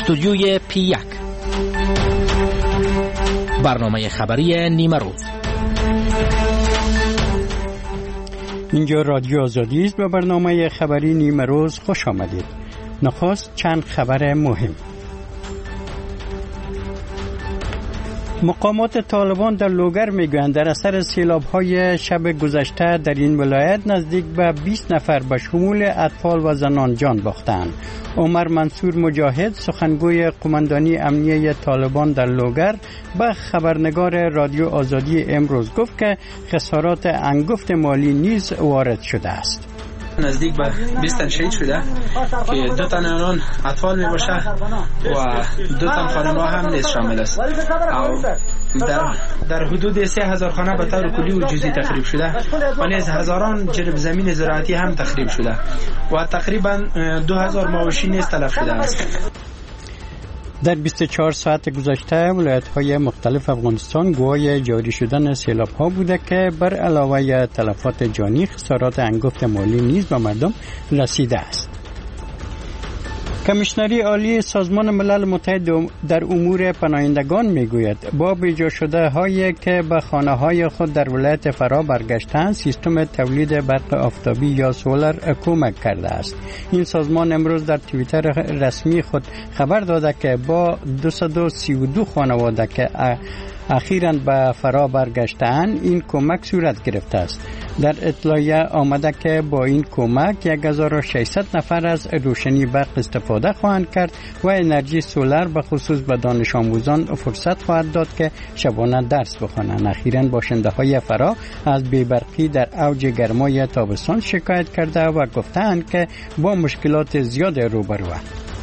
استودیوی P1 برنامه خبری نیمه روز. اینجا رادیو آزادی است و برنامه خبری نیمه روز خوش آمدید. نخست چند خبر مهم. مقامات طالبان در لوگر میگویند در اثر سیلاب‌های شب گذشته در این ولایت نزدیک به 20 نفر به شمول اطفال و زنان جان باختند. عمر منصور مجاهد سخنگوی قماندانی امنیه طالبان در لوگر به خبرنگار رادیو آزادی امروز گفت که خسارات انگفت مالی نیز وارد شده است. نزدیک به 20 تن شهید شده که 2 تن آنان اطفال می باشه و 2 تن خانم‌ها هم نیز شامل است. در حدود 3000 خانه به طور کلی و جزئی تخریب شده و نیز هزاران جرب زمین زراعتی هم تخریب شده و تقریبا 2000 مواشی نیز تلف شده است. در 24 ساعت گذشته ولایت‌های مختلف افغانستان گواه جاری شدن سیلاب‌ها بوده که بر علاوه تلفات جانی خسارات انگفت مالی نیز به مردم رسیده است. کمیشنری عالی سازمان ملل متحد در امور پناهندگان میگوید با بیجا شده هایی که به خانه های خود در ولایت فرا برگشتند سیستم تولید برق آفتابی یا سولر کمک کرده است. این سازمان امروز در توییتر رسمی خود خبر داده که با 232 خانواده که اخیراً به فرا برگشتند این کمک صورت گرفته است. در اطلاعیه آمده که با این کمک 1600 نفر از روشنی برق استفاده خواهند کرد و انرژی سولر به خصوص به دانش آموزان فرصت خواهد داد که شبانه درس بخوانند. اخیراً باشنده های فرا از بی‌برقی در اوج گرمای تابستان شکایت کرده و گفتند که با مشکلات زیاد روبروند.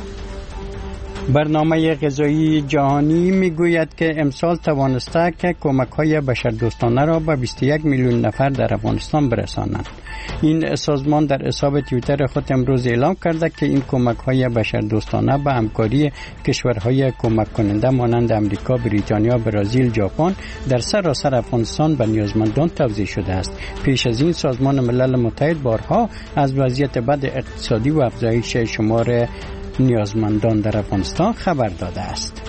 برنامه غذایی جهانی میگوید که امسال توانسته که کمک‌های بشردوستانه را به 21 میلیون نفر در افغانستان برسانند. این سازمان در حساب توییتر خود امروز اعلام کرده که این کمک‌های بشردوستانه به همکاری کشورهای کمک کننده مانند امریکا، بریتانیا، برزیل، ژاپن در سراسر افغانستان به نیازمندان توزیع شده است. پیش از این سازمان ملل متحد بارها از وضعیت بد اقتصادی و افزایش شمار نیازمندان در افغانستان خبر داده است.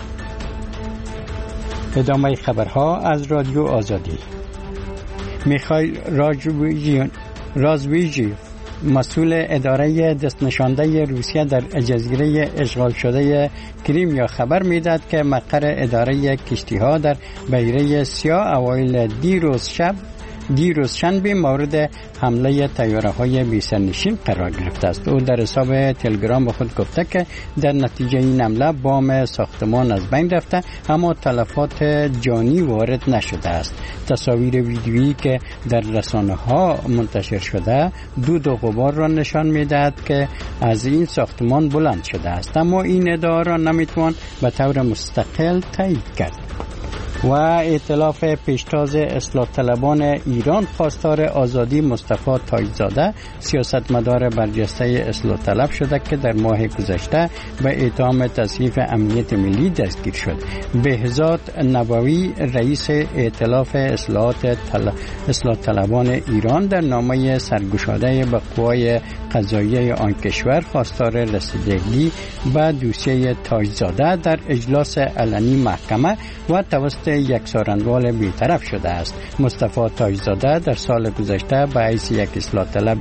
ادامه خبرها از رادیو آزادی. میخائیل رازویجی مسئول اداره دستنشانده روسیه در جزیره اشغال شده کریم خبر میداد که مقر اداره کشتی‌ها در بحیره سیاه اوایل دیروز شنبه مورد حمله طیاره‌های بی‌سرنشین قرار گرفته است. او در حساب تلگرام به خود گفته که در نتیجه این حمله بام ساختمان از بین رفته اما تلفات جانی وارد نشده است. تصاویر ویدیویی که در رسانه‌ها منتشر شده دود و غبار را نشان می‌دهد که از این ساختمان بلند شده است، اما این ادعا را نمی‌توان به طور مستقل تایید کرد. و ائتلاف پیشتاز اصلاح طلبان ایران خواستار آزادی مصطفی تاج‌زاده سیاستمدار برجسته اصلاح طلب شده که در ماه گذشته به اتهام تضعیف امنیت ملی دستگیر شد. بهزاد نبوی رئیس ائتلاف اصلاح طلبان ایران در نامه سرگشاده به قوای قضاییه آن کشور خواستار رسیدگی به دوسیه تاج‌زاده در اجلاس علنی محکمه و توسط یک سارنوال بی‌طرف شده است. مصطفی تاج‌زاده در سال گذشته به حیث یک اصلاح طلب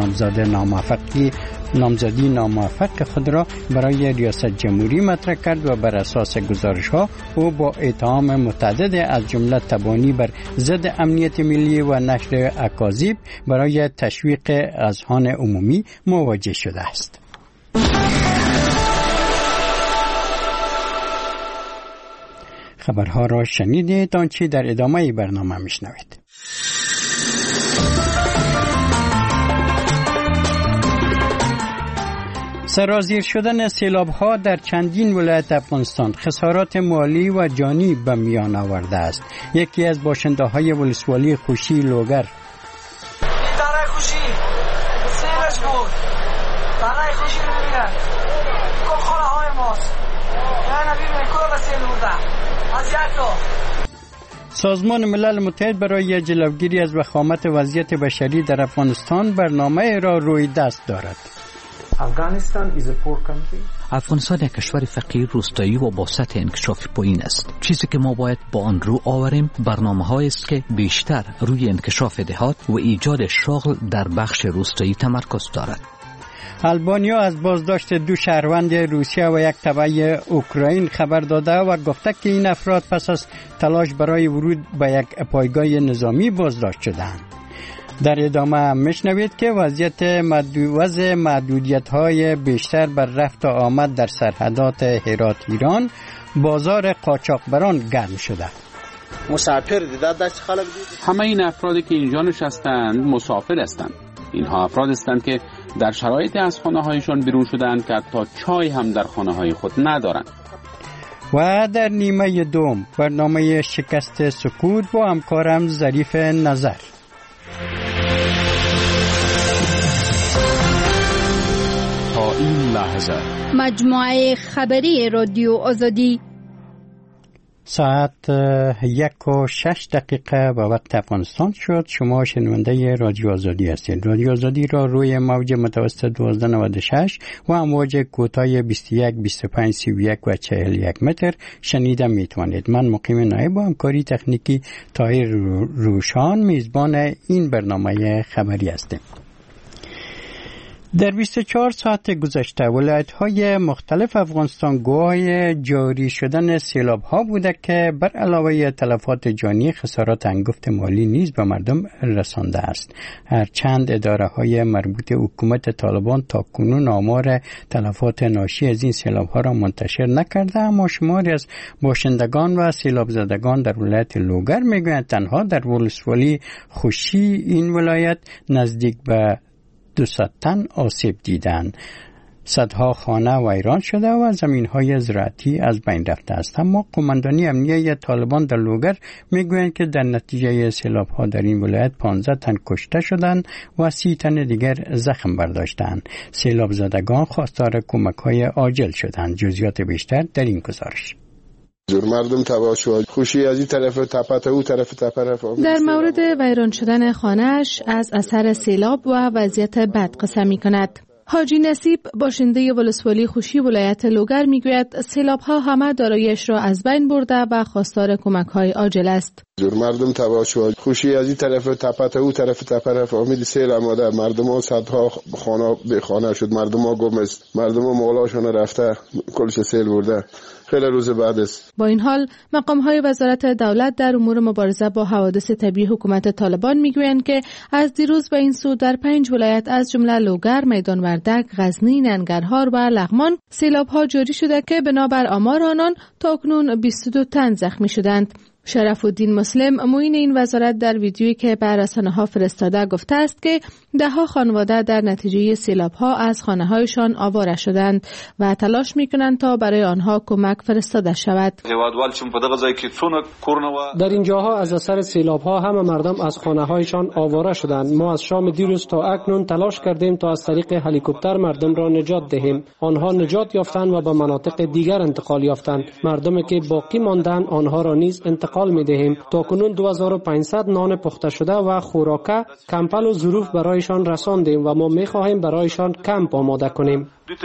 نامزدی ناموفق خود را برای ریاست جمهوری مطرح کرد و بر اساس گزارش‌ها او با اتهام متعدد از جمله تبانی بر ضد امنیت ملی و نشر اکاذیب برای تشویق اذهان عمومی مواجه شده است. خبرها را شنیدید، آنچه در ادامه برنامه میشنوید. سرازیر شدن سیلاب‌ها در چندین ولایت افغانستان خسارات مالی و جانی به میان آورده است. یکی از باشنده‌های ولسوالی خوشی لوگر برای خوشی سیلش بود، برای خوشی ببینن خانه های ماست یعنی ببینن که سیل بوده از یک سازمان ملل متحد برای جلوگیری از وخامت وضعیت بشری در افغانستان برنامه را روی دست دارد. افغانستان یک کشور فقیر، روستایی و با سطح انکشاف پایین است. چیزی که ما باید با آن رو آوریم برنامه‌هایی است که بیشتر روی انکشاف دهات و ایجاد شغل در بخش روستایی تمرکز دارد. آلبانیا از بازداشت 2 شهروند روسیه و یک تبع اوکراین خبر داده و گفته که این افراد پس از تلاش برای ورود به یک پایگاه نظامی بازداشت شدند. در ادامه میشنوید که وضع محدودیت‌های بیشتر بر رفت و آمد در سرحدات هرات ایران، بازار قاچاقبران گرم شده. مسافر دیدن دست خلق دید. همه این افرادی که اینجا نشستند مسافر هستند. اینها افراد هستند که در شرایط از خانه‌هایشان بیرون شدند که حتی چای هم در خانه‌های خود ندارند. و در نیمه دوم برنامه شکست سکوت با همکارم ظریف نظر. تا این لحظه مجموعه خبری رادیو آزادی ساعت 1:06 به وقت افغانستان شد. شما شنونده رادیو آزادی هستید. رادیو آزادی را روی موج متوسط 1296 و امواج کوتاه 21 25 31 و 41 متر شنیده میتوانید. من مقیم نایب با همکاری تکنیکی طاهر روشان میزبان این برنامه خبری هستیم. در 24 ساعت گذشته ولایت‌های مختلف افغانستان گواه جاری شدن سیلاب‌ها بوده که بر علاوه تلفات جانی خسارات انگفت مالی نیز به مردم رسانده است. هرچند اداره‌های مربوط حکومت طالبان تا کنون آمار تلفات ناشی از این سیلاب‌ها را منتشر نکرده، اما شماری از باشندگان و سیلاب زدگان در ولایت لوگر میگویند تنها در ولسوالی خوشی این ولایت نزدیک به 200 تن آسیب دیدند. صدها خانه ویران شده و زمین‌های زراعتی از بین رفته است. اما قماندانی امنیه طالبان در لوگر میگویند که در نتیجه سیلاب‌ها در این ولایت 15 تن کشته شدند و 30 تن دیگر زخم برداشتند. سیلاب زدگان خواستار کمک‌های عاجل شدند. جزئیات بیشتر در این گزارش. مردم تباه شد. خوشی از این طرف تپه تا اون طرف تپه رفت. در مورد ویران شدن خانه‌اش از اثر سیلاب و وضعیت بد قصه می‌کند. حاجی نصیب باشنده ولسوالی خوشی ولایت لوگر میگوید سیلاب‌ها همه دارایی‌اش را از بین برده و خواستار کمک‌های عاجل است. مردم تباه شد. خوشی از این طرف تپه تا اون طرف تپه رفت. امید سیل آمده. مردم صدها خانه به خانه شد. مردم گم است. مردم مالاشون رفته. کلش سیل برده. خیلی روز بعد است. با این حال مقام‌های وزارت دولت در امور مبارزه با حوادث طبیعی حکومت طالبان میگویند که از دیروز به این سو در 5 ولایت از جمله لوگر، میدان وردک، غزنی، ننگرهار و لغمان سیلاب‌ها جاری شده که بنابر آمار آنان تاکنون 22 تن زخمی شدند. شرف الدین مسلم معین این وزارت در ویدیویی که به رسانه‌ها فرستاده گفته است که ده‌ها خانواده در نتیجه سیلاب‌ها از خانه‌هایشان آواره شدند و تلاش می‌کنند تا برای آنها کمک فرستاده شود. در این جاها از اثر سیلاب‌ها همه مردم از خانه‌هایشان آواره شدند. ما از شام دیروز تا اکنون تلاش کردیم تا از طریق هلیکوپتر مردم را نجات دهیم. آنها نجات یافتند و به مناطق دیگر انتقال یافتند. مردمی که باقی ماندند آنها را نیز انتقال می‌دهیم. تا کنون 2500 نان پخته شده و خوراکه، کمپل و ظروف برایشان رساندیم و ما می‌خواهیم برایشان کمپ آماده کنیم.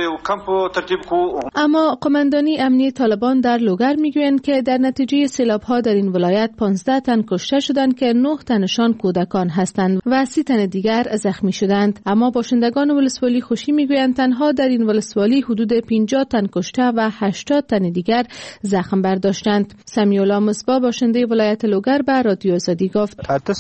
اما قماندانی امنیه طالبان در لوگر میگویند که در نتیجه سیلاب‌ها در این ولایت 15 تن کشته شدند که 9 تنشان کودکان هستند و 30 تن دیگر زخمی شدند. اما باشندگان ولسوالی خوشی میگویند تنها در این ولسوالی حدود 50 تن کشته و 80 تن دیگر زخم برداشتند. سمیعالله مصباح باشنده ولایت لوگر به رادیو آزادی گفت: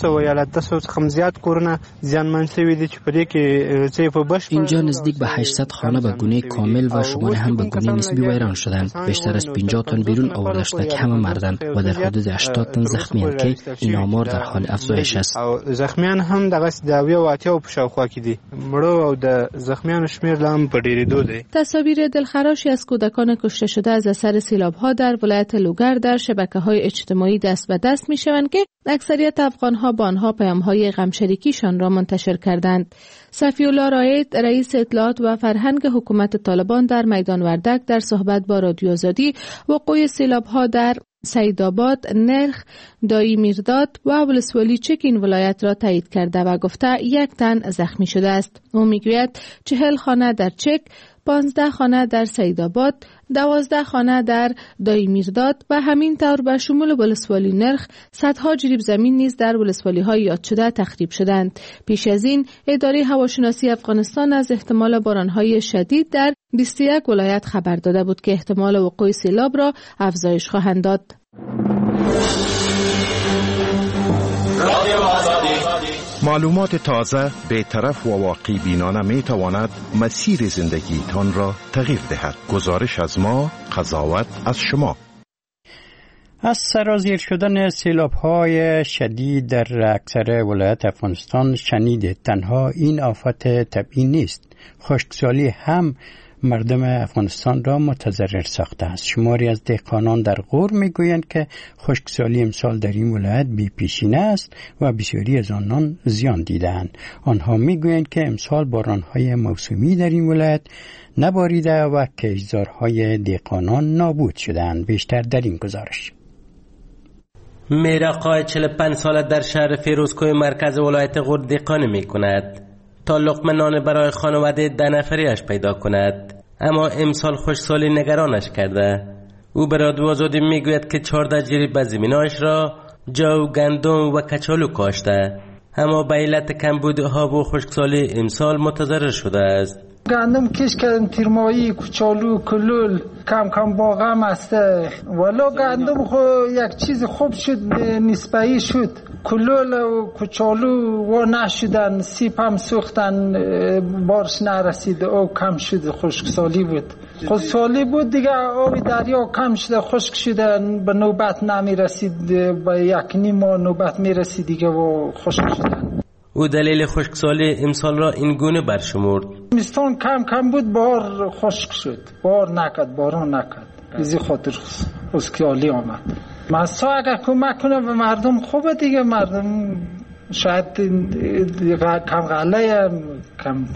اینجا نزدیک به 800 خانه به گونه کامل و شماره هم به گونه نسبی ویران شدند. بیشتر از 50 تن بیرون آورده شده که همه مردند و در حدود 80 تن زخمی‌اند که این آمار در حال افزایش است. زخمیان هم دغه داوی او اتیا په شاوخوا کې دي. مړو او د زخمیانو شمیر لام په ډیریدو دی. تصاویر دلخراشی از کودکان کشته شده از اثر سیلاب‌ها در ولایت لوگر در شبکه‌های اجتماعی دست به دست می‌شوند که اکثریت افغان‌ها با آنها پیام‌های غمشریکیشان را منتشر کردند. صفی‌الله رائد رئیس اطلاعات و فرهنگ حکومت طالبان در میدان وردک در صحبت با رادیو آزادی وقوع سیلاب‌ها در سیدآباد، نرخ، دایی میرداد و ولسوالی چک این ولایت را تایید کرده و گفته 1 تن زخمی شده است. او میگوید 40 خانه در چک، 15 خانه در سیدآباد، 12 خانه در دایمیرداد و همین طور به شمول ولسوالی نرخ صدها جریب زمین نیز در ولسوالی‌های یاد شده تخریب شدند. پیش از این اداره هواشناسی افغانستان از احتمال باران‌های شدید در 21 ولایت خبر داده بود که احتمال وقوع سیلاب را افزایش خواهند داد. معلومات تازه، بی‌طرف و واقع بینانه می تواند مسیر زندگیتان را تغییر دهد. گزارش از ما، قضاوت از شما. از سرازیر شدن سیلاب‌های شدید در اکثر ولایات افغانستان شنیده. تنها این آفت طبیعی نیست، خشکسالی هم مردم افغانستان را متضرر ساخته است. شماری از دهقانان در غور میگویند که خشکسالی امسال در این ولایت بی پیشینه است و بسیاری از آنان زیان دیدند. آنها میگویند که امسال بارانهای موسمی در این ولایت نباریده و کشتزارهای دهقانان نابود شدند. بیشتر در این گزارش. میراقای 45 ساله در شهر فیروزکوه مرکز ولایت غور دهقانی میکند تا لقمه نان برای خانواده 10 نفریش پیدا کند، اما امسال خشکسالی نگرانش کرده. او به رادیو آزادی میگوید که 14 جریب از زمینایش را جو، گندم و کچالو کاشته، اما به علت کمبود آب و خشکسالی امسال متضرر شده است. گندم کش کردم، تیرمایی، کچالو، کلول، کم کم باغم است. ولی گندم خو یک چیز خوب شد، نسبی شد. کلول و کچالو و نشدن، سیب هم سوختن، بارش نرسید، او کم شد. خشکسالی بود، خشکسالی بود دیگه. آب دریا کم شده، خشک شده، به نوبت نمی رسید. به 1.5 ماه نوبت می رسید دیگه و خشک شدن. او دلیل خشکسالی امسال را این گونه برشمرد. زمستان کم کم بود، بار خشک شد، بار نکرد، باران نکرد. از خاطر خشکسالی آمد. مسا اگر کمک کنه به مردم خوبه دیگه. مردم شاید کم غله، کم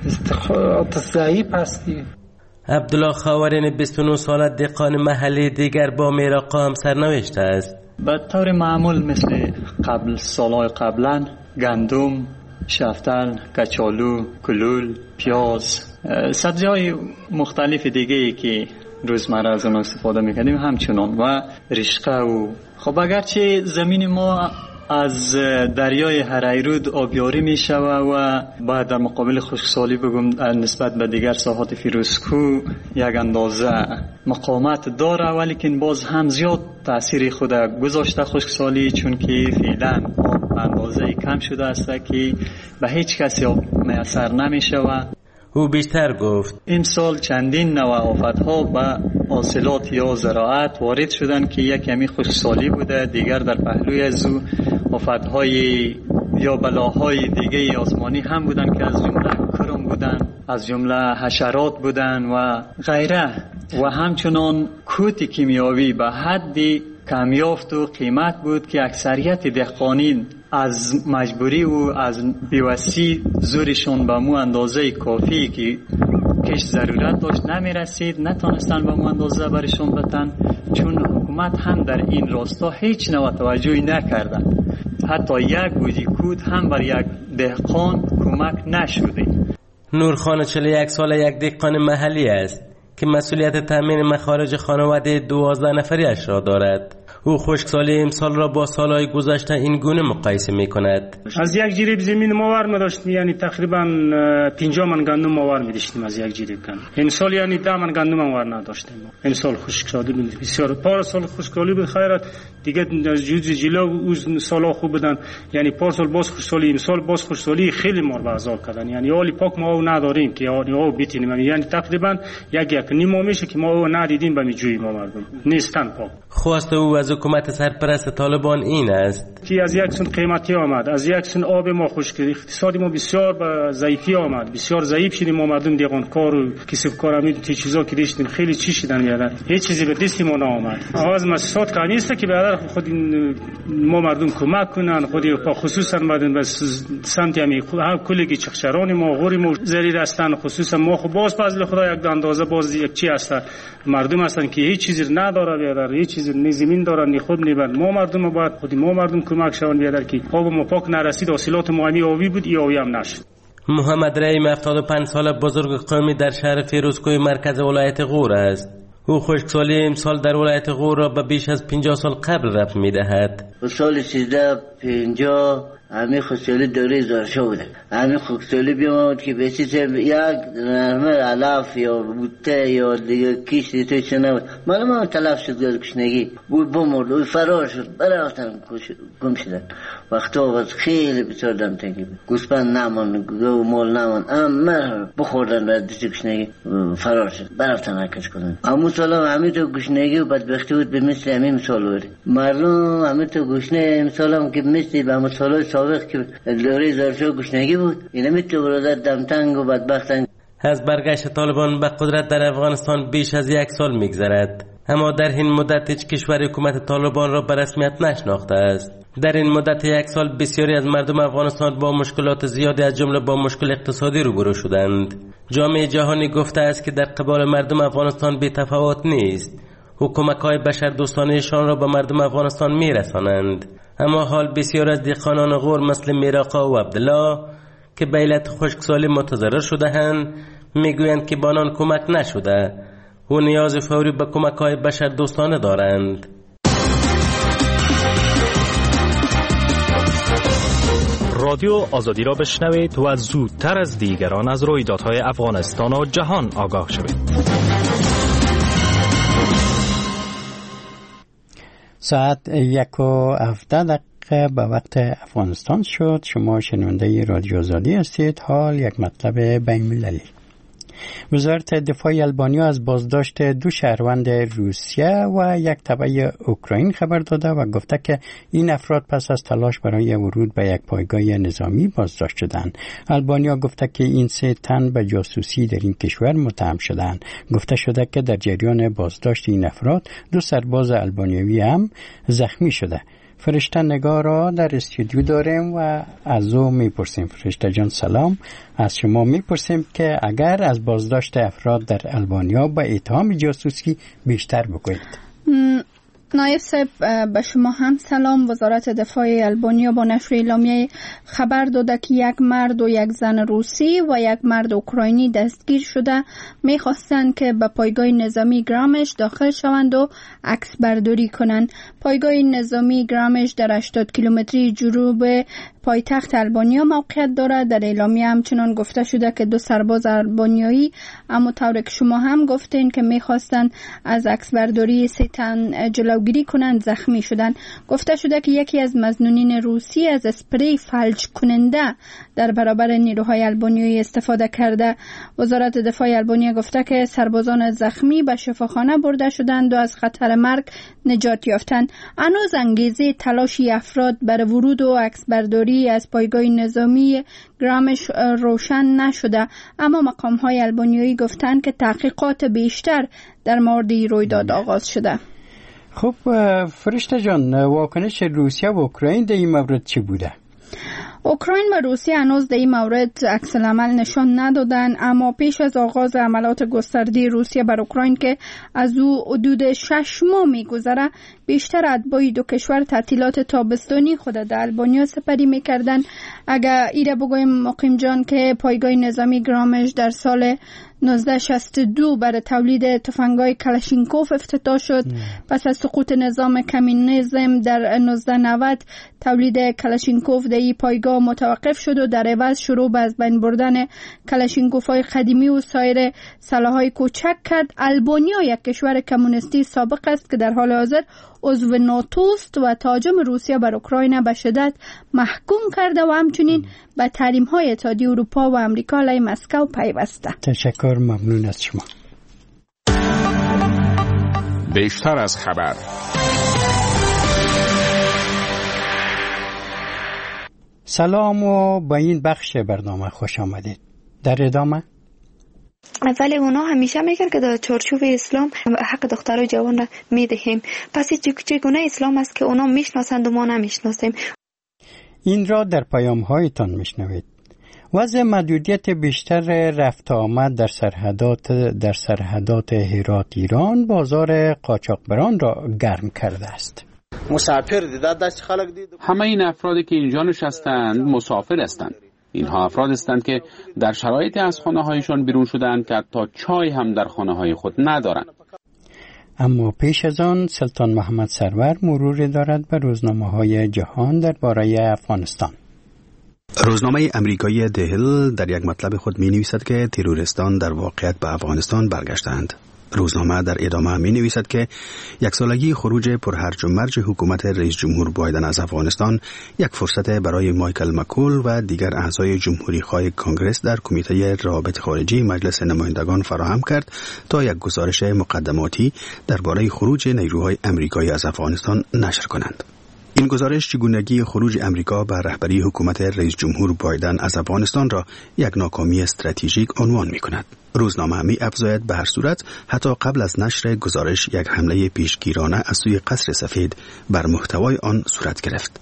استخدام ضعیف است دیگه. عبدالله خاورین 29 ساله دهقان محلی دیگر با میراقا هم سرنوشت است. به طور معمول مثل قبل سالهای قبلا گندم، شفتل، کچالو، کلول، پیاز، سبزی‌های مختلف دیگه‌ای که روزمره از آن استفاده می‌کردیم همچنان و رشقه. و خب اگرچه زمین ما از دریای هریرود آبیاری میشوه و باید در مقابل خشکسالی بگم نسبت به دیگر ساحات فیروزکو یک اندازه مقاومت داره، ولیکن باز هم زیاد تأثیر خود گذاشته خشکسالی، چون که فعلا آب اندازه کم شده است که به هیچ کسی آب میسر نمیشوه. او بیشتر گفت امسال چندین نوع آفت‌ها به حاصلات یا زراعت وارد شدن که یک کمی خشکسالی بوده، دیگر در پهلوی از او آفت‌های یا بلاهای دیگه آسمانی هم بودن که از جمله کرم بودن، از جمله حشرات بودن و غیره، و همچنان کوت کیمیاوی به حدی کمیافت و قیمت بود که اکثریت دهقانین از مجبوری و از بیوسی زورشون به مو اندازه کافی که کش ضرورت داشت نمی رسید، نتونستن به مو اندازه برشون بتن، چون حکومت هم در این راستا هیچ نوع توجهی نکردن. حتی یک گوجه کود هم بر یک دهقان کمک نشده. نورخان 41 ساله یک دهقان محلی است که مسئولیت تامین مخارج خانواده 12 نفریش را دارد. او خشکسالی امسال را با سالهای گذشته این گونه مقایسه می کند. از یک جریب زمین ماور می داشتیم، یعنی تقریبا 50 من گندم ماور می داشتیم از یک جریب گندم. امسال یعنی 10 من گندم ماور نداشتیم. امسال خشکسالی بود بسیار. پارسال خشکسالی بود خیرت دیگه، از جلو اون سالا خوب بودن، یعنی پارسال باز خشکسالی، امسال باز خشکسالی خیلی ما رو عذاب کردن. یعنی حالی پاک ما نداریم که آب بتونیم، یعنی تقریبا یک نیم میشه که ما ندیدیم به میجوی ما مردم نیستن پاک. خواست او از حکومت سرپرست طالبان این است که از یک سن قیمتی آمد، از یک سن آب ما خشک، اقتصادی ما بسیار به ضعیفی آمد، بسیار ضعیف شدیم. ما مردم دیگانکار و کسب کار همین چیزا که داشتیم خیلی چی شدن میادن، هیچ چیزی به دست ما نآمد. آواز مسئولات که نیست که به خود ما مردم کمک کنن، خودی خصوصا مردم به سمت همین کلی چخشران ما غوری ما زرید هستن، خصوصا ما خب باز فضل خدا یک اندازه باز یک چی هست مردم هستن که هیچ چیزی نداره بیادر، هیچ چیزی نه زمین دارن نه خوب نه بد. ما مردم باید خودی ما مردم کمک شون بیادر که آب ما پاک نرسید، حاصلات ما آبی بود، ای آبی هم نشد. محمد رحیم 75 ساله بزرگ قومی در شهر فیروزکوه مرکز ولایت غور است. او خشکسالی امسال در ولایت غور را به بیش از 50 سال قبل رفت می‌دهد. سال 1350 همین خشکسالی دوره زارشا بوده. همین خشکسالی بیامد که بسیار یک نرمه علاف یا بوته یا دیگه کیش دیگه چه نبود. معلومه تلف شد گشنگی بود بمرد و فرار شد برفتن گم شدن. وقتا وقت خیلی بسیار دم تنگی بود. گوسپند نمان گو مال نمان اما بخوردن در دیگه گشنگی فرار شد برفتن حکش کردن. همون سال همین تو گشنگی و بدبختی بود به مثل همین مثال بود. مردم همین تو گشنه مثال هم که مثل به مثال سابق که دوره زارشا گشنگی بود اینا میتونه برادر دمتنگ و بدبختن. از برگشت طالبان به قدرت در افغانستان بیش از 1 سال میگذرد، اما در این مدت هیچ کشور حکومت طالبان را به رسمیت نشناخته است. در این مدت 1 سال بسیاری از مردم افغانستان با مشکلات زیادی از جمله با مشکل اقتصادی روبرو شدند. جامعه جهانی گفته است که در قبال مردم افغانستان بی تفاوت نیست. حکومت‌های بشردوستانه‌شان را به مردم افغانستان میرسانند. اما حال بسیار از دهقانان غور مثل میراقا و عبدالله که به علت خشکسالی متضرر شده‌اند میگویند که به آنان کمک نشده و نیاز فوری به کمک‌های بشردوستانه دارند. رادیو آزادی را بشنوید و زودتر از دیگران از رویدادهای افغانستان و جهان آگاه شوید. ساعت 1:17 به وقت افغانستان شد. شما شنونده رادیو آزادی هستید. حال یک مطلب بین‌المللی. وزارت دفاع آلبانیا از بازداشت 2 شهروند روسیه و 1 تبع اوکراین خبر داده و گفته که این افراد پس از تلاش برای ورود به یک پایگاه نظامی بازداشت شدند. آلبانیا گفته که این 3 تن به جاسوسی در این کشور متهم شدند. گفته شده که در جریان بازداشت این افراد 2 سرباز آلبانیایی هم زخمی شده. فرشته نگار را در استودیو داریم و از او میپرسیم. فرشته جان سلام، از شما میپرسیم که اگر از بازداشت افراد در آلبانیا با اتهام جاسوسی بیشتر بگویید. نایب صاحب به شما هم سلام. وزارت دفاع آلبانیا با نشر اعلامیه خبر داده که 1 مرد و 1 زن روسی و 1 مرد اوکراینی دستگیر شده میخواستند که به پایگاه نظامی گرامش داخل شوند و عکس برداری کنند. پایگاه نظامی گرامش در 80 کیلومتری جنوب پایتخت آلبانیا موقعیت دارد. در اعلامیه همچنان گفته شده که 2 سرباز آلبانیایی اما طور که شما هم گفتین که میخواستند از عکس برداری 3 تن جلوگیری کنند زخمی شدند. گفته شده که یکی از مظنونین روسی از اسپری فلج کننده در برابر نیروهای آلبانیایی استفاده کرده. وزارت دفاع آلبانیا گفته که سربازان زخمی به شفاخانه برده شدند و از خطر مرگ نجات یافتند. هنوز انگیزه تلاشی افراد برای ورود و عکس برداری از پایگاه نظامی گرامش روشن نشده، اما مقام‌های آلبانیایی گفتند که تحقیقات بیشتر در مورد رویداد آغاز شده. خب فرشته جان، واکنش روسیه و اوکراین در این مورد چی بوده؟ اوکراین و روسیه هنوز در این مورد عکس العمل نشان ندادن، اما پیش از آغاز عملات گسترده روسیه بر اوکراین که از او حدود 6 ماه میگذره، بیشتر اتباع 2 کشور تعطیلات تابستانی خود در آلبانیا سپری میکردن. اگر ایره بگویم مقیم جان که پایگاه نظامی گرامش در سال 1962 برای تولید تفنگ‌های کلاشینکوف افتتاح شد. پس از سقوط نظام کمونیسم در 1990 تولید کلاشینکوف در این پایگاه متوقف شد و در عوض شروع به از بین بردن کلاشینکوف‌های قدیمی و سایر سلاح‌های کوچک کرد. آلبانیا یک کشور کمونیستی سابق است که در حال حاضر عضو ناتو است و تهاجم روسیه بر اوکراین به شدت محکوم کرده و همچنین به تحریم‌های اتحادیه اروپا و آمریکا علیه مسکو پیوسته. تشکر، ممنون از شما. بیشتر از خبر. سلام و با این بخش برنامه خوش آمدید. در ادامه ولی اونا همیشه میگن که در چارچوب اسلام حق دخترای جوان را میدهیم. پس چگونه اسلام است که اونا میشناسند و ما نمیشناسیم؟ این را در پیام هایتان میشنوید. وضع محدودیت بیشتر رفت آمد در سرحدات هرات ایران بازار قاچاقبران را گرم کرده است. مسافر دیداد دست خلق دید. همه این افرادی که اینجا نشستند مسافر هستند. اینها افراد هستند که در شرایط از خانه‌هایشان بیرون شدند که حتی چای هم در خانه‌های خود ندارند. اما پیش از آن سلطان محمد سرور مرور دارد به روزنامه‌های جهان درباره افغانستان. روزنامه امریکایی دهل در یک مطلب خود می نویسد که تروریستان در واقعیت به افغانستان برگشتند. روزنامه در ادامه می نویسد که یک سالگی خروج پرهرج و مرج حکومت رئیس جمهور بایدن از افغانستان یک فرصت برای مایکل مکول و دیگر اعضای جمهوری خواه کانگرس در کمیته روابط خارجی مجلس نمایندگان فراهم کرد تا یک گزارش مقدماتی درباره خروج نیروهای امریکایی از افغانستان نشر کنند. این گزارش چگونگی خروج امریکا به رهبری حکومت رئیس جمهور بایدن از افغانستان را یک ناکامی استراتژیک عنوان می کند. روزنامه می افزاید به هر صورت حتی قبل از نشر گزارش یک حمله پیشگیرانه از سوی قصر سفید بر محتوای آن صورت گرفت.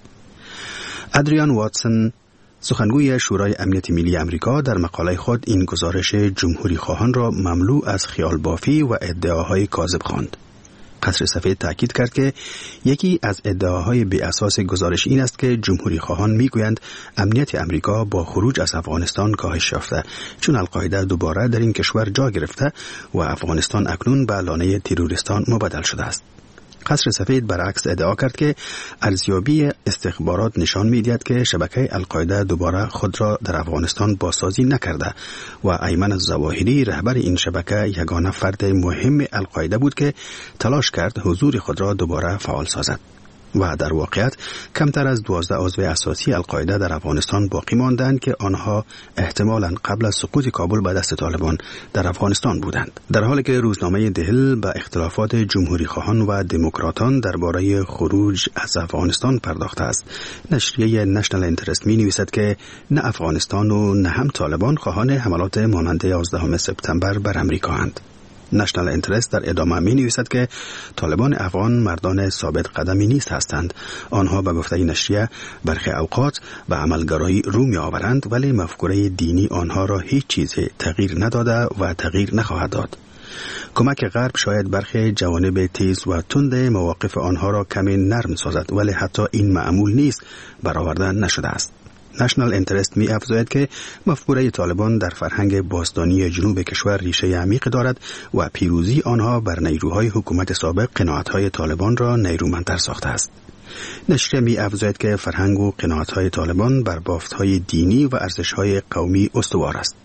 ادریان واتسون سخنگوی شورای امنیت ملی امریکا در مقاله خود این گزارش جمهوری خواهان را مملو از خیال بافی و ادعاهای کاذب خواند. قصر سفید تاکید کرد که یکی از ادعاهای بی اساس گزارش این است که جمهوری خواهان میگویند امنیت امریکا با خروج از افغانستان کاهش یافته چون القاعده دوباره در این کشور جا گرفته و افغانستان اکنون به لانه تروریستان مبدل شده است. قصر سفید برعکس ادعا کرد که ارزیابی استخبارات نشان می‌دهد که شبکه القاعده دوباره خود را در افغانستان بازسازی نکرده و ایمن الظواهری رهبر این شبکه یگانه فرد مهم القاعده بود که تلاش کرد حضور خود را دوباره فعال سازد. و در واقعیت کمتر از 12 عضو اساسی القاعده در افغانستان باقی ماندند که آنها احتمالاً قبل از سقوط کابل به دست طالبان در افغانستان بودند. در حالی که روزنامه دهل به اختلافات جمهوری خواهان و دموکراتان درباره خروج از افغانستان پرداخته است، نشریه نشنال اینترست می نویسد که نه افغانستان و نه هم طالبان خواهان حملات مانند 11 سپتامبر بر امریکا اند. نشنال اینترست در ادامه می نویسد که طالبان افغان مردان ثابت قدمی نیست هستند. آنها به گفته نشریه برخی اوقات به عملگرایی رو می آورند ولی مفکوره دینی آنها را هیچ چیز تغییر نداده و تغییر نخواهد داد. کمک غرب شاید برخی جوانب تیز و تند مواقف آنها را کمی نرم سازد ولی حتی این معمول نیست برآورده نشده است. نشنال اینترست می افزاید که مفکوره طالبان در فرهنگ باستانی جنوب کشور ریشه عمیق دارد و پیروزی آنها بر نیروهای حکومت سابق قناعت‌های طالبان را نیرومندتر ساخته است. نشریه می افزاید که فرهنگ و قناعت‌های طالبان بر بافت‌های دینی و ارزش‌های قومی استوار است.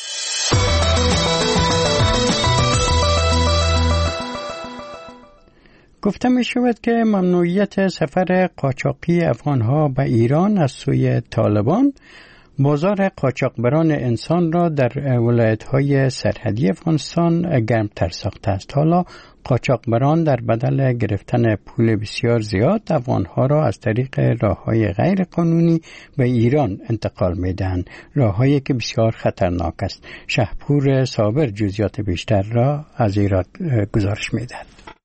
گفته می شود که ممنوعیت سفر قاچاقی افغانها به ایران از سوی طالبان بازار قاچاقبران انسان را در ولایت‌های سرحدی افغانستان گرمتر ساخته است. حالا قاچاقبران در بدل گرفتن پول بسیار زیاد افغانها را از طریق راه‌های غیر قانونی به ایران انتقال می‌دهند، راه‌هایی که بسیار خطرناک است. شهپور صابر جزئیات بیشتر را از ایران گزارش می‌دهد.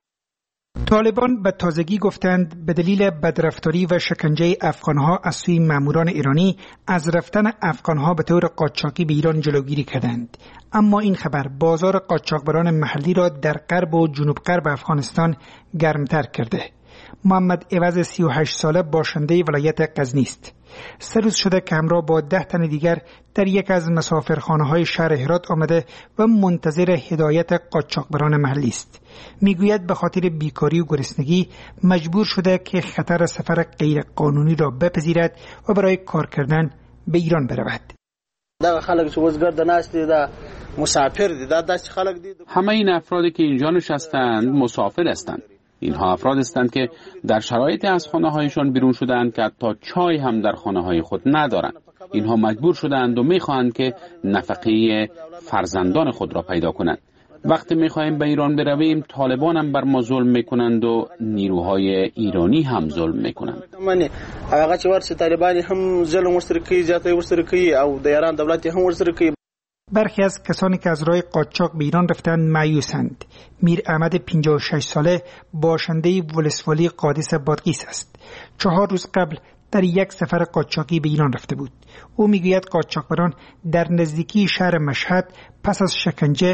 طالبان به تازگی گفتند به دلیل بدرفتاری و شکنجه افغانها از سوی ماموران ایرانی از رفتن افغانها به طور قاچاقی به ایران جلوگیری کردند. اما این خبر بازار قاچاقبران محلی را در غرب و جنوب غرب افغانستان گرمتر کرده. محمد عوض 38 ساله باشنده ولایت غزنی است. 3 روز شده که همراه با 10 تن دیگر در یک از مسافرخانه‌های شهر هرات آمده و منتظر هدایت قاچاقبران محلی است. میگوید به خاطر بیکاری و گرسنگی مجبور شده که خطر سفر غیر قانونی را بپذیرد و برای کار کردن به ایران برود. دا خلک چې وزګر د ناستې دا مسافر دي، دا داسې خلک دي. همه این افرادی که اینجا نشستند مسافر هستند. اینها افراد هستند که در شرایط از خانه‌هایشان بیرون شدند که حتی چای هم در خانه‌های خود ندارند. اینها مجبور شدند و می‌خواهند که نفقه فرزندان خود را پیدا کنند. وقتی می‌خواهیم به ایران برویم طالبان هم بر ما ظلم می‌کنند و نیروهای ایرانی هم ظلم می‌کنند. هغه چې ورسره طالبان هم ظلم ورسره کوي، زیاتې ورسره کوي او د ایران دولت هم ورسره کوي. برخی از کسانی که از راه قاچاق به ایران رفتند مایوسند. میر احمد 56 ساله باشنده ولسوالی قادس بادغیس است. 4 روز قبل در یک سفر قاچاقی به ایران رفته بود. او میگوید قاچاقبران در نزدیکی شهر مشهد پس از شکنجه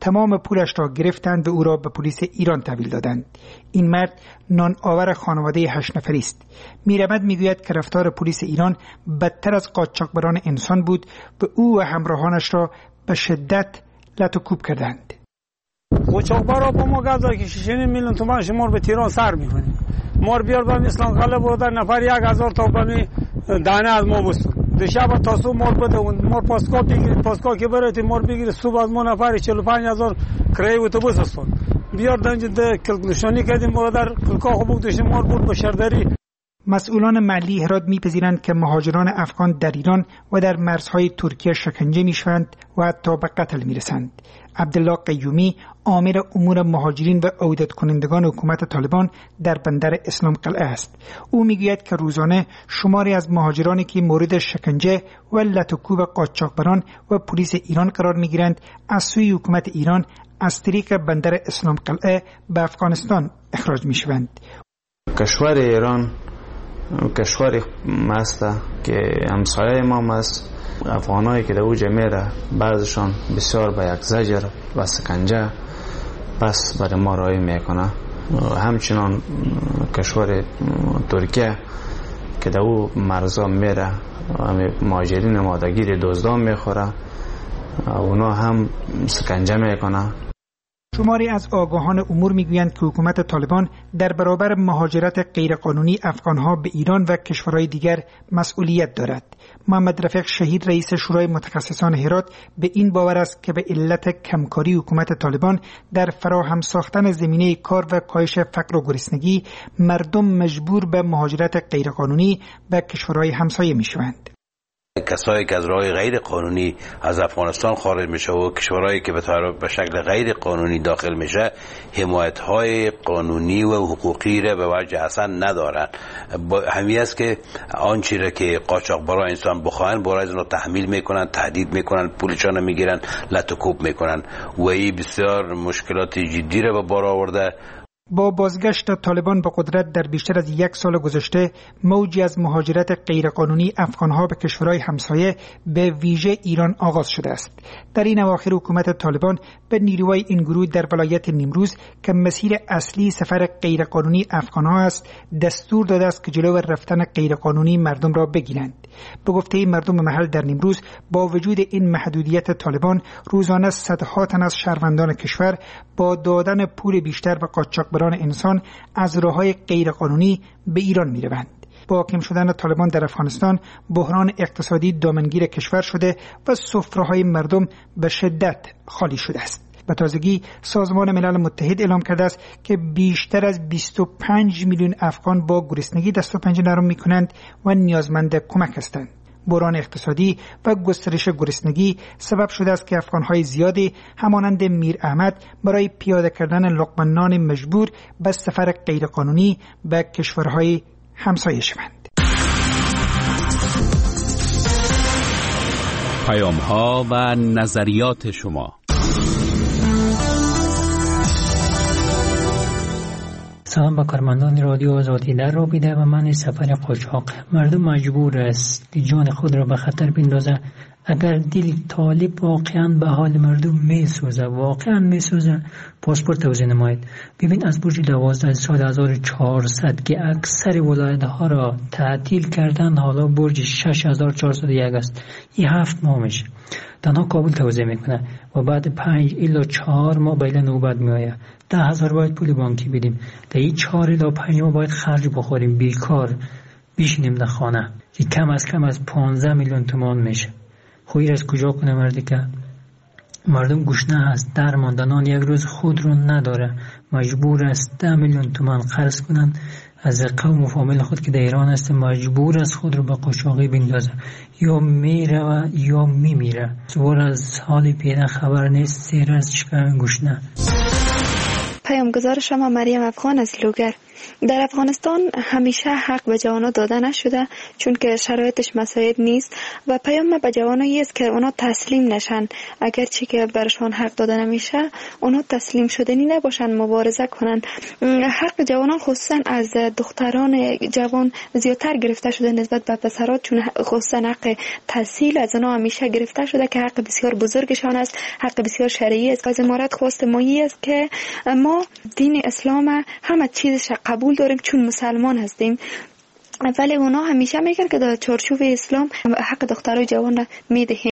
تمام پولش را گرفتند و او را به پلیس ایران تحویل دادند. این مرد نان آور خانواده 8 نفری است. میرآمد میگوید که رفتار پلیس ایران بدتر از قاچاقبران انسان بود و او و همراهانش را به شدت لط و کوب کردند. قاچاقبرا با ما گذار که 6 میلیون تومان شما به تهران سر میکنیم. ما رو بیار به اسلام قلعه بردن نفر 1000 تا به دانه از ما بستون. دیشب تا صبح مار بده اون مار پاسکا بگیرید، پاسکا که برات مار بگیرید، صبح از ما نفر 45000 کرایه اتوبوس استون. بیار دنج ده کلکشانی کردیم ما در کلکا خوب داشتیم مار بود به شهرداری. مسئولان محلی هرات می‌پذیرند که مهاجران افغان در ایران و در مرزهای ترکیه شکنجه می‌شوند و حتی به قتل می‌رسند. عبدالله قیومی آمر امور مهاجرین و عودت کنندگان حکومت طالبان در بندر اسلام قلعه است. او میگوید که روزانه شماری از مهاجرانی که مورد شکنجه و لط و کوب قاچاقبران و پلیس ایران قرار می‌گیرند از سوی حکومت ایران از طریق بندر اسلام قلعه به افغانستان اخراج می‌شوند. کشور ایران کشور است که همسایه ما است. افغانایی که در اوج میره بعضشان بسیار به یک زجر و سکنجه پس برای ما رای میکنه. همچنان کشور ترکیه که در او مرزا میره مهاجرین مادگیر دزدان میخوره، اونا هم سکنجه میکنه. شماری از آگاهان امور میگویند که حکومت طالبان در برابر مهاجرت غیرقانونی افغانها به ایران و کشورهای دیگر مسئولیت دارد. محمد رفیق شهید رئیس شورای متخصصان هرات به این باور است که به علت کمکاری حکومت طالبان در فراهم ساختن زمینه کار و کاهش فقر و گرسنگی مردم مجبور به مهاجرت غیرقانونی به کشورهای همسایه میشوند. کسایی که از راه غیر قانونی از افغانستان خارج میشه و کشورهایی که به شکل غیر قانونی داخل میشه حمایت‌های قانونی و حقوقی را به وجه اصلا ندارن. همین است که آنچه را که قاچاقبران انسان بخواهند برای از اون تحمیل میکنن، تهدید میکنن، پولشان میگیرن، لط و کوب میکنن و این بسیار مشکلات جدی را به بار آورده. با بازگشت طالبان به قدرت در بیشتر از 1 سال گذشته موجی از مهاجرت غیرقانونی افغانها به کشورهای همسایه به ویژه ایران آغاز شده است. در این اواخر حکومت طالبان به نیروهای این گروه در ولایت نیمروز که مسیر اصلی سفر غیرقانونی افغانها است دستور داده است که جلو رفتن غیرقانونی مردم را بگیرند. به گفته مردم محل در نیمروز با وجود این محدودیت طالبان روزانه صدها تن از شهروندان کشور با دادن پول بیشتر به قاچاقبران انسان از راه‌های غیرقانونی به ایران می‌روند. با حاکم شدن طالبان در افغانستان بحران اقتصادی دامنگیر کشور شده و سفره‌های مردم به شدت خالی شده است. به تازگی سازمان ملل متحد اعلام کرده است که بیشتر از 25 میلیون افغان با گرسنگی دست و پنجه نرم می‌کنند و نیازمند کمک هستند. بحران اقتصادی و گسترش گرسنگی سبب شده است که افغان‌های زیادی همانند میر احمد برای پیاده کردن لقمه نان مجبور به سفر غیرقانونی به کشورهای همسایه شوند. پیام‌ها و نظریات شما. سلام به کارمندان رادیو آزادی. در رابطه و من سفر قاچاق مردم مجبور است که جان خود را به خطر بندازه. اگر دل طالب واقعا به حال مردم می سوزه پاسپورت توزیع نماید. ببین از برج 12 سال 1400 که اکثر ولایت ها را تعطیل کردن حالا برج 6401 است. این 7 ماه میشه تنها کابل توزیع میکنه و بعد 5 الی 4 ماه بیل نوبت میآید. 10,000 باید پول بانکی بدیم. در این 4 الی 5 ماه باید خرج بخوریم، بیکار بشینیم در خانه که کم از 15 میلیون تومان میشه. خویر از کجا کنه مردی که مردم گشنه است، درماندنان یک روز خود رو نداره، مجبور است 10 میلیون تومان قرض کنن از قوم و فامیل خود که در ایران است، مجبور است خود رو به قاچاقی بندازه، یا میره و یا میمیره. زور از حال پیدا خبر نیست، سیر از شکم گشنه. پیامگذار شما مریم افغان از لوگر. در افغانستان همیشه حق به جوانان داده نشده چون که شرایطش مساعد نیست و پیام به جوانایی است که اونا تسلیم نشن، اگرچه که برشان حق داده نمیشه اونا تسلیم شدنی نباشن، مبارزه کنن. حق جوانان خصوصا از دختران جوان زیادتر گرفته شده نسبت به پسرات، چون خصوصا حق تحصیل از اونا همیشه گرفته شده که حق بسیار بزرگشان است، حق بسیار شرعی است. از امارات خواست مایی است که ما دین اسلام همه چیزش قبول داریم چون مسلمان هستیم، ولی اونا همیشه میگن که در چارچوب اسلام حق دخترای جوان را میدهیم.